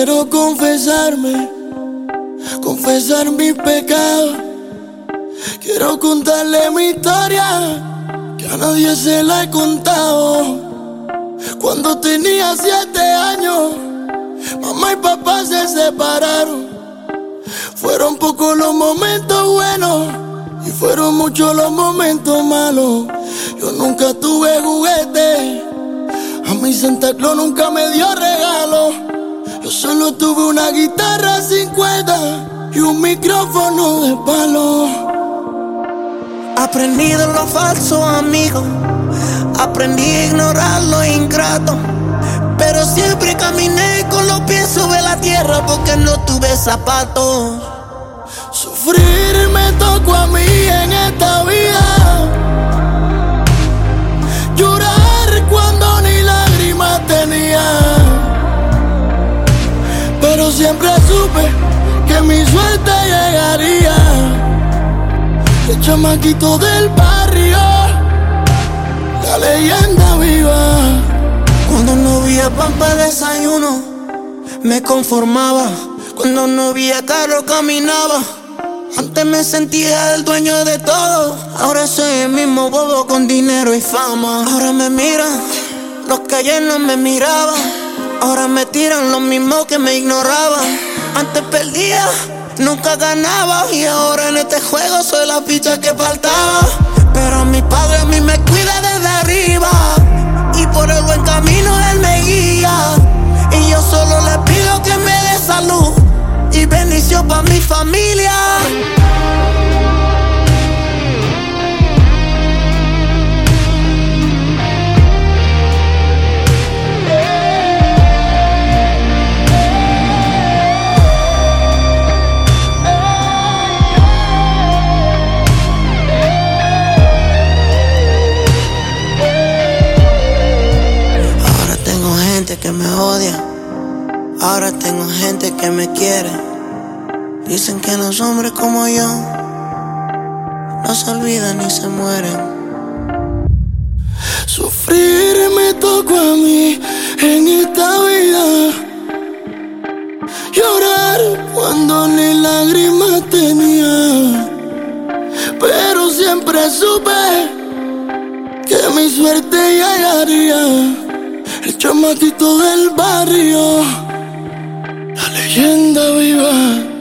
Quiero confesarme, confesar mis pecados. Quiero contarle mi historia, que a nadie se la he contado. Cuando tenía 7 años, mamá y papá se separaron. Fueron pocos los momentos buenos y fueron muchos los momentos malos. Yo nunca tuve juguete, a mí Santa Claus nunca me dio regalo. Yo solo tuve una guitarra sin cuerda y un micrófono de palo. Aprendí de los falsos amigos, aprendí a ignorar los ingratos, pero siempre caminé con los pies sobre la tierra porque no tuve zapatos. Sufrir me tocó a mí en esta vida, llorar cuando ni lágrimas tenía, pero siempre supe que mi suerte llegaría. El chamaquito del barrio, la leyenda viva. Cuando no había pan para desayuno, me conformaba. Cuando no había carro, caminaba. Antes me sentía el dueño de todo, ahora soy el mismo bobo con dinero y fama. Ahora me miran los que ayer no me miraban, ahora me tiran los mismos que me ignoraban. Antes perdía, nunca ganaba, y ahora en este juego soy la ficha que faltaba. Pero mi padre a mí me cuida desde arriba, y por el buen camino él me guía. Y yo solo le pido que me dé salud y bendición pa' mi familia. Ahora tengo gente que me odia, ahora tengo gente que me quiere. Dicen que los hombres como yo no se olvidan ni se mueren. Sufrir me tocó a mí en esta vida, llorar cuando ni lágrimas tenía, pero siempre supe que mi suerte llegaría. El chamaquito del barrio, la leyenda viva.